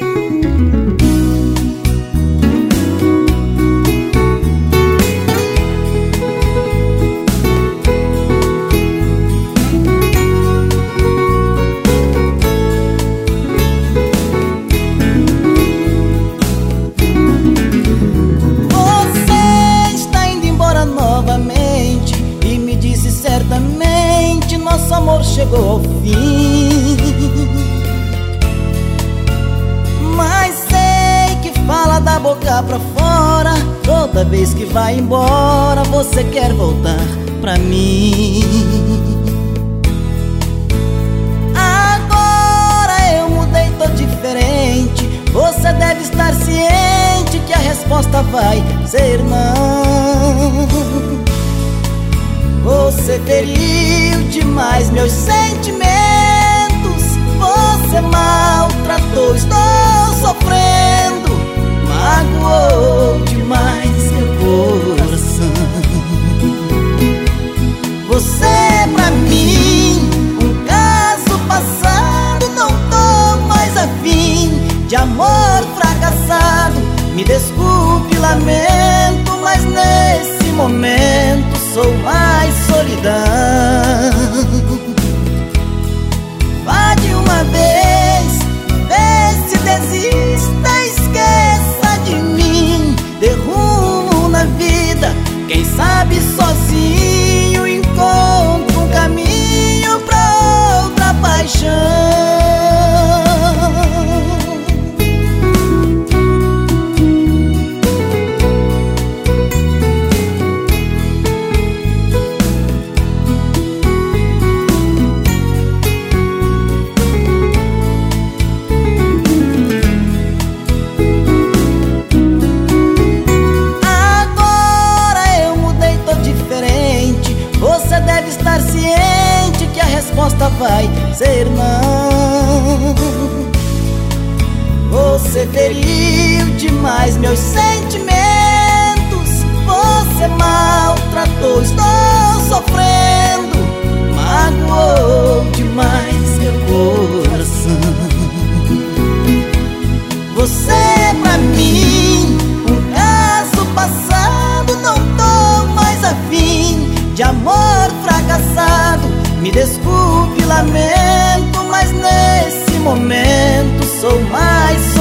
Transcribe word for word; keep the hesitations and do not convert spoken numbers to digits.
Certamente nosso amor chegou ao fim, mas sei que fala da boca pra fora. Toda vez que vai embora você quer voltar pra mim. Agora eu mudei, tô diferente. Você deve estar ciente que a resposta vai ser não. Você feriu demais meus sentimentos, você maltratou, estou sofrendo, magoou demais meu coração. Você é pra mim um caso passado, não tô mais afim de amor fracassado. Me desculpe, lamento, mas nesse momento sou mais solidão. Vá de uma vez, vê se desista, esqueça de mim. Dê rumo na vida, quem sabe sozinho encontro um caminho pra outra paixão. Você deve estar ciente que a resposta vai ser não. Você feriu demais meus sentimentos, você maltratou, estou sofrendo, magoou demais meu coração. Você é pra mim um caso passado, não tô mais afim de amor fracassado. Me desculpe, lamento, mas nesse momento sou mais